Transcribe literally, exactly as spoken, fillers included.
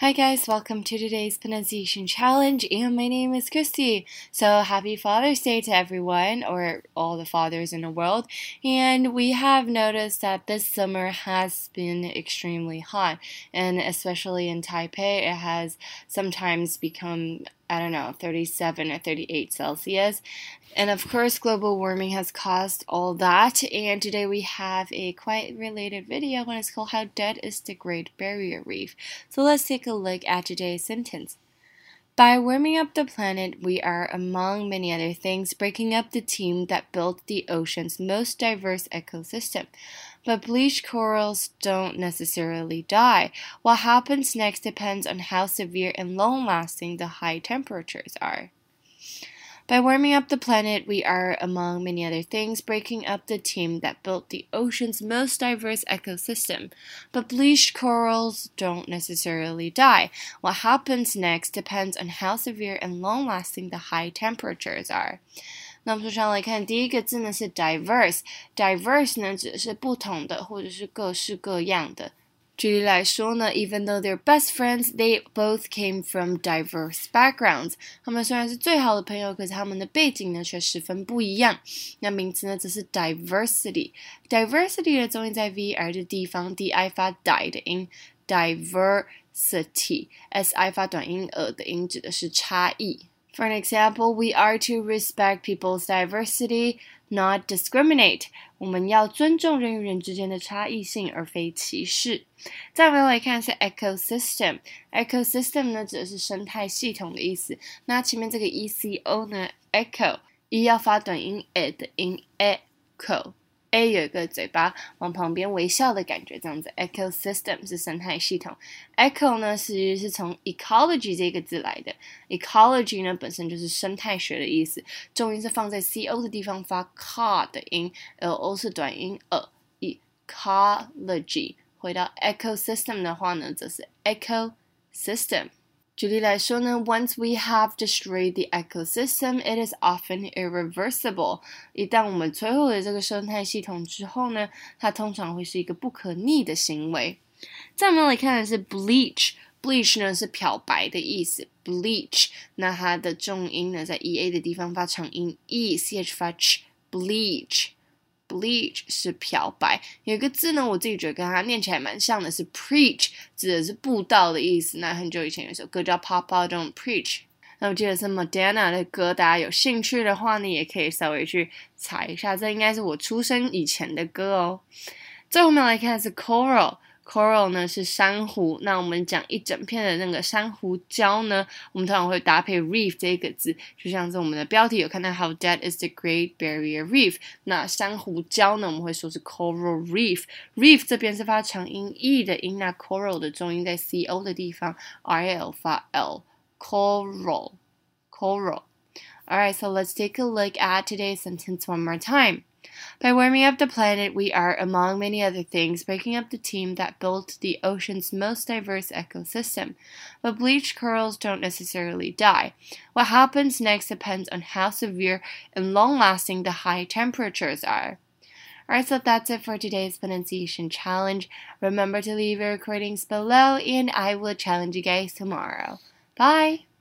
Hi guys, welcome to today's pronunciation challenge, and my name is Christy. So happy Father's Day to everyone, or all the fathers in the world. And we have noticed that this summer has been extremely hot, and especially in Taipei, it has sometimes become, I don't know, thirty-seven or thirty-eight Celsius. And of course, global warming has caused all that. And today we have a quite related video, and it's called How Dead is the Great Barrier Reef. So let's take a look at today's sentence. By warming up the planet, we are, among many other things, breaking up the team that built the ocean's most diverse ecosystem. But bleached corals don't necessarily die. What happens next depends on how severe and long-lasting the high temperatures are. By warming up the planet, we are, among many other things, breaking up the team that built the ocean's most diverse ecosystem. But bleached corals don't necessarily die. What happens next depends on how severe and long-lasting the high temperatures are. 那我们首先来看第一个字呢是 diverse。diverse 呢指的是不同的或者是各式各样的。举例来说呢 even though they're best friends, they both came from diverse backgrounds. 他们虽然是最好的朋友，可是他们的背景呢却十分不一样。那名词呢则是 diversity。diversity 的重音在 ver 的地方 di 发 die 的音 diversity。si 发短音 er 的音指的是差异。For an example, we are to respect people's diversity, not discriminate. 我们要尊重人与人之间的差异性，而非歧视。再我们来看是 ecosystem。ecosystem 呢指的是生态系统的意思。那前面这个 eco 呢 echo 一要发短音 e 的音 echo。A 有一个嘴巴往旁边微笑的感觉，这样子 ecosystem 是生态系统。echo 呢是是从 ecology 这个字来的。ecology 呢本身就是生态学的意思，重音是放在 co 的地方发 ca 的音 lo 是短音 e。ecology 回到 ecosystem 的话呢则是 ecosystem。举例来说呢 once we have destroyed the ecosystem, it is often irreversible. 一旦我们摧毁了这个生态系统之后呢，它通常会是一个不可逆的行为。再我们来看的是 bleach。bleach 呢是漂白的意思 bleach 那它的重音呢在 ea 的地方发长音 e ch 发 ch bleach bleach 是漂白。有一个字呢我自己觉得跟它念起来蛮像的是 preach 指的是布道的意思。那很久以前有一首歌叫 Papa Don't Preach， 那我记得是 Madonna 的歌，大家有兴趣的话呢也可以稍微去查一下，这应该是我出生以前的歌哦。最后我们来看的是 coral。coral 呢是珊瑚，那我们讲一整片的那个珊瑚礁呢，我们通常会搭配 reef 这个字，就像是我们的标题有看到 How dead is the Great Barrier Reef， 那珊瑚礁呢我们会说是 coral reef。 reef 这边是发长音 e 的音，那 coral 的重音在 co 的地方 ral 发 l coral coral。 Alright, so let's take a look at today's sentence one more time.By warming up the planet, we are, among many other things, breaking up the team that built the ocean's most diverse ecosystem. But bleached corals don't necessarily die. What happens next depends on how severe and long-lasting the high temperatures are. Alright, so that's it for today's pronunciation challenge. Remember to leave your recordings below, and I will challenge you guys tomorrow. Bye!